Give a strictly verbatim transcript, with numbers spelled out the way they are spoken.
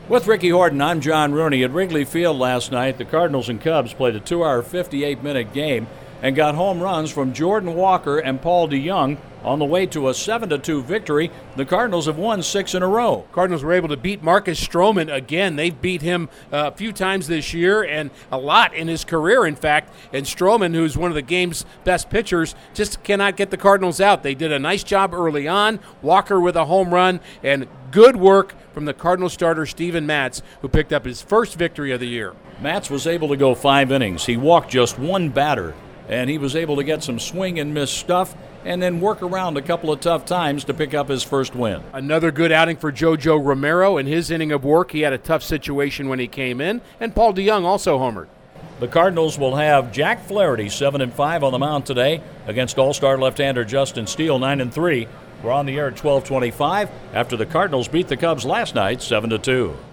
With Ricky Horton, I'm John Rooney. At Wrigley Field last night, the Cardinals and Cubs played a two hour, fifty-eight minute game and got home runs from Jordan Walker and Paul DeJong. On the way to a seven to two victory, the Cardinals have won six in a row. Cardinals were able to beat Marcus Stroman again. They've beat him uh, a few times this year and a lot in his career, in fact. And Stroman, who's one of the game's best pitchers, just cannot get the Cardinals out. They did a nice job early on. Walker with a home run, and good work from the Cardinals starter Steven Matz, who picked up his first victory of the year. Matz was able to go five innings. He walked just one batter, and he was able to get some swing and miss stuff and then work around a couple of tough times to pick up his first win. Another good outing for JoJo Romero in his inning of work. He had a tough situation when he came in, and Paul DeJong also homered. The Cardinals will have Jack Flaherty, seven and five on the mound today against all-star left-hander Justin Steele, nine and three. We're on the air at twelve twenty-five after the Cardinals beat the Cubs last night, seven to two.